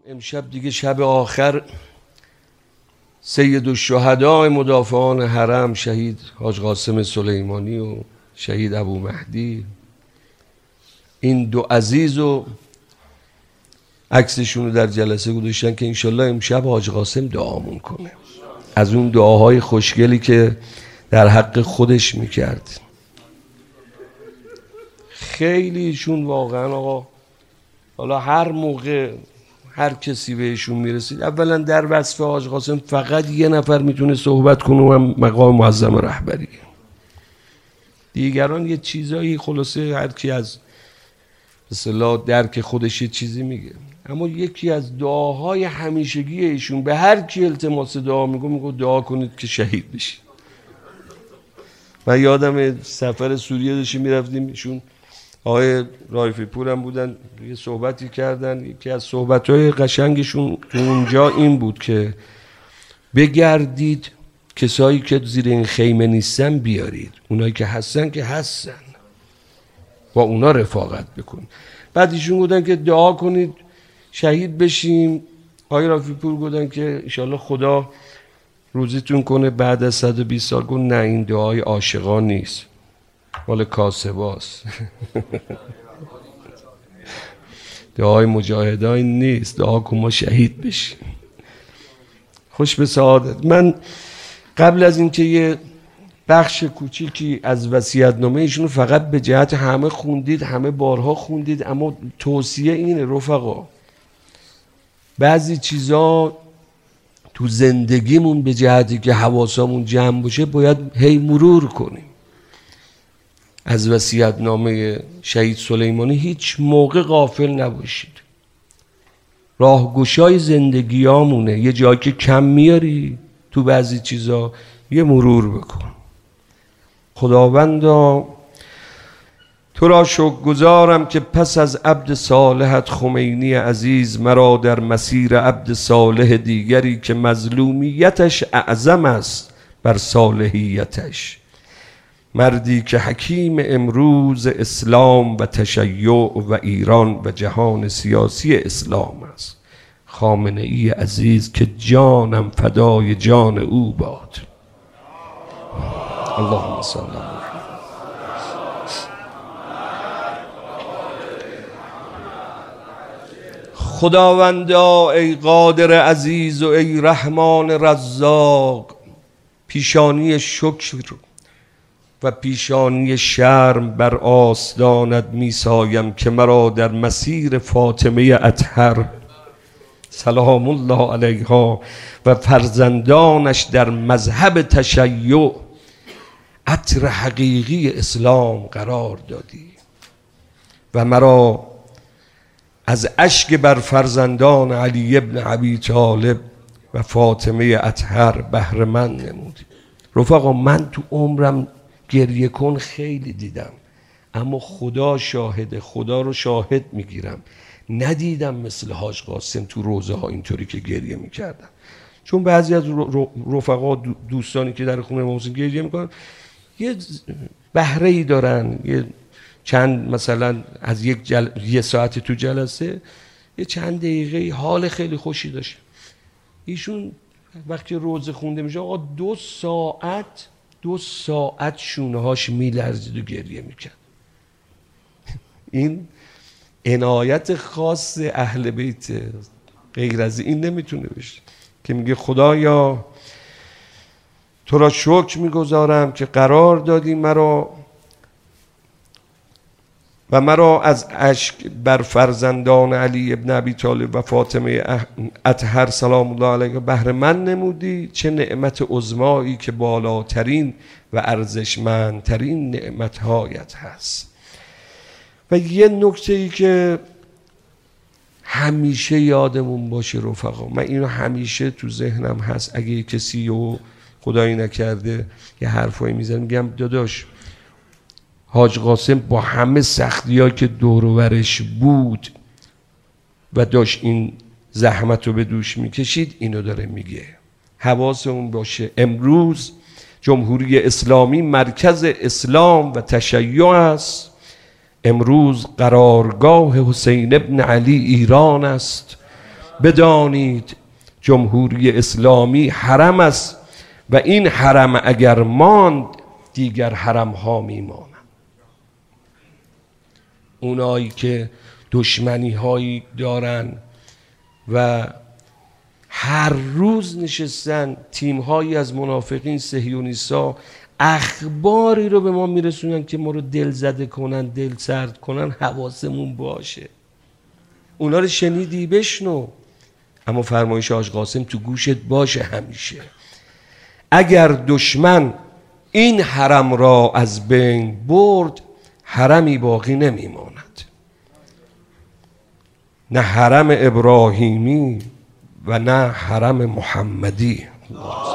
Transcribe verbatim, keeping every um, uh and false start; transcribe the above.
امشب دیگه شب آخر سید الشهداء مدافعان حرم شهید حاج قاسم سلیمانی و شهید ابو مهدی، این دو عزیز و عکسشون رو در جلسه گذاشتن که انشالله امشب حاج قاسم دعامون کنه از اون دعاهای خوشگلی که در حق خودش میکرد. خیلیشون واقعا آقا، حالا هر موقع هر کسی بهشون میرسید، اولا در وصف حاج قاسم فقط یه نفر میتونه صحبت کنه و مقام معظم رهبری، دیگران یه چیزایی خلاصه هر کی از اصطلاح درک خودش یه چیزی میگه. اما یکی از دعاهای همیشگی ایشون به هر کی التماس دعا میگه میگه دعا کنید که شهید بشید. من یادم سفر سوریه داشتیم میرفتیم، ایشون آقای رایفی پور هم بودن، یه صحبتی کردن، یکی از صحبت‌های قشنگشون اونجا این بود که بگردید کسایی که زیر این خیمه نیستن بیارید، اونایی که هستن که هستن با اونا رفاقت بکن. بعد ایشون بودن که دعا کنید شهید بشیم. آقای رایفی پور بودن که انشالله خدا روزیتون کنه بعد از صد و بیست سال. گفت نه، این دعای عاشقان نیست، مال کاسباست. دعای مجاهدان نیست، دعا کن ما شهید بشیم. خوش به سعادت. من قبل از اینکه یه بخش کوچیکی از وصیت‌نامه ایشون فقط به جهت همه خوندید، همه بارها خوندید، اما توصیه اینه رفقا، بعضی چیزا تو زندگیمون به جهتی که حواسمون جمع باشه باید هی مرور کنیم. از وصیت‌نامه شهید سلیمانی هیچ موقع غافل نباشید. راهگشای زندگیامونه، یه جایی که کم میاری تو بعضی چیزا یه مرور بکن. خداوندا تو را شکرگزارم که پس از عبد صالحت خمینی عزیز مرا در مسیر عبد صالح دیگری که مظلومیتش اعظم است بر صالحیتش، مردی که حکیم امروز اسلام و تشیع و ایران و جهان سیاسی اسلام است، خامنه ای عزیز که جانم فدای جان او باد. اللهم صل علی خداوندا ای قادر عزیز و ای رحمان رزاق، پیشانی شکر و پیشانی شرم بر آستانت می سایم که مرا در مسیر فاطمه اطهر سلام الله علیها و فرزندانش در مذهب تشیع عطر حقیقی اسلام قرار دادی و مرا از اشک بر فرزندان علی ابن ابی طالب و فاطمه اطهر بهره مند نمودی. رفقا من تو عمرم گریه کن خیلی دیدم، اما خدا شاهده، خدا رو شاهد میگیرم ندیدم مثل حاج قاسم تو روزه ها اینطوری که گریه میکردم. چون بعضی از رفقا دوستانی که در خونه ما گریه میکنن یه بهره ای دارن، یه چند مثلا از یک جل... یه ساعت تو جلسه یه چند دقیقه حال خیلی خوشی داشت. ایشون وقتی روزه خونده میشه آقا دو ساعت دو ساعت شونه هاش میلرزید و گریه میکرد. این عنایت خاص اهل بیت، غیر از این نمیتونه بشه که میگه خدایا تو را شکر میگذارم که قرار دادی مرا و مرا از اشک بر فرزندان علی ابن ابی طالب و فاطمه اطهر سلام الله علیه بهره مند نمودی. چه نعمت عظمایی که بالاترین و ارزشمندترین نعمتهایت هست. و یه نکته ای که همیشه یادمون باشه رفقا، من اینو همیشه تو ذهنم هست، اگه کسی و خدایی نکرده یه حرفایی میزنم میگم داداش حاج قاسم با همه سختی‌ها که دور و برش بود و داشت این زحمت رو به دوش میکشید اینو داره میگه، حواسمون باشه. امروز جمهوری اسلامی مرکز اسلام و تشیع است، امروز قرارگاه حسین ابن علی ایران است، بدانید جمهوری اسلامی حرم است و این حرم اگر ماند دیگر حرم ها میمانند. اونایی که دشمنی هایی دارن و هر روز نشستن تیم هایی از منافقین صهیونیست‌ها اخباری رو به ما میرسونن که ما رو دل زده کنن، دل سرد کنن، حواسمون باشه. اونا رو شنیدی بشنو، اما فرمایش حاج قاسم تو گوشت باشه همیشه. اگر دشمن این حرم را از بین برد حرمی باقی نمیماند، نه حرم ابراهیمی و نه حرم محمدی.